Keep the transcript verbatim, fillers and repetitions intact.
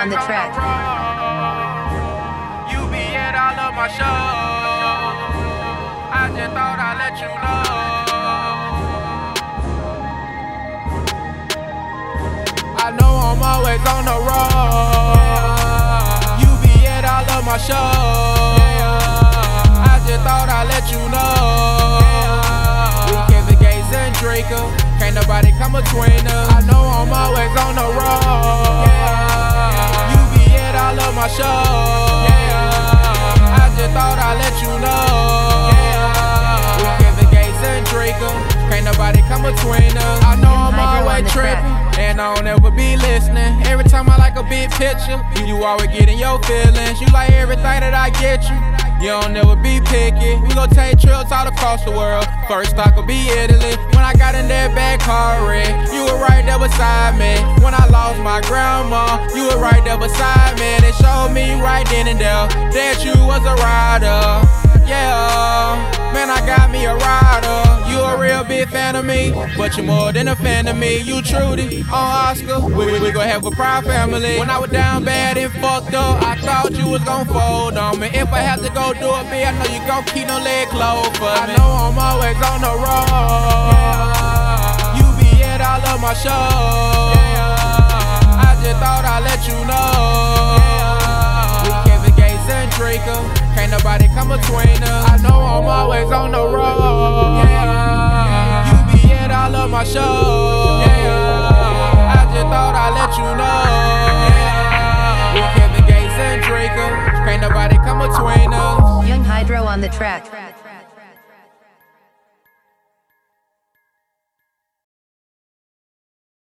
on the track. You be at all of my shows. I just thought I'd let you know. I know I'm always on the road. You be at all of my shows. I just thought I'd let you know. We Kevin Gates and Draco, can't nobody come between us. I know I'm always on the road. You be at all of my shows. I just thought I'd let you know. We Kevin Gates and Draco, can't nobody come between us. I know I'm always tripping, and I don't ever be listening. Every time I like a big picture, you always get in your feelings. You like everything that I get you. You don't never be picky. We gon' take trips all across the world. First stop could be Italy. When I got in that bad car wreck, you were right there beside me. When I lost my grandma, you were right there beside me. They showed me right then and there that you was a rider. Yeah, man, I got me a rider. You a real big fan of me, but you more than a fan of me. You Trudy on Oscar, we, we gon' have a proud family. When I was down bad and fucked up, I thought you was gon' fold on me. If I have to go do it, B, I know you gon' keep no leg closed for me. I know I'm always on the road. You be at all of my shows. I just thought I'd let you know. We Kevin Gates and Draco, can't nobody come between us. I know I'm always on the road. You be at all of my shows. I just thought I'd let you know. We Kevin Gates and Draco, can't nobody come between us. Young Hydro on the track.